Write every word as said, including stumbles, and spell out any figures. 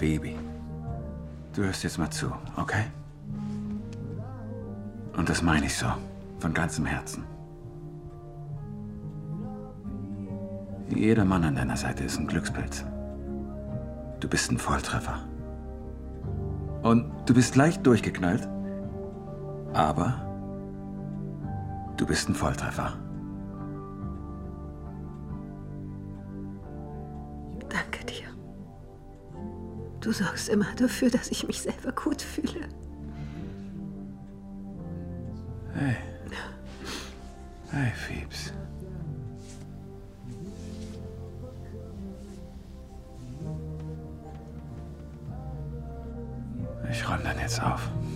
Phoebe, du hörst jetzt mal zu, okay? Und das meine ich so, von ganzem Herzen. Jeder Mann an deiner Seite ist ein Glückspilz. Du bist ein Volltreffer. Und du bist leicht durchgeknallt, aber du bist ein Volltreffer. Danke dir. Du sorgst immer dafür, dass ich mich selber gut fühle. Hey. Hey, Phoebes. Ich räume dann jetzt auf.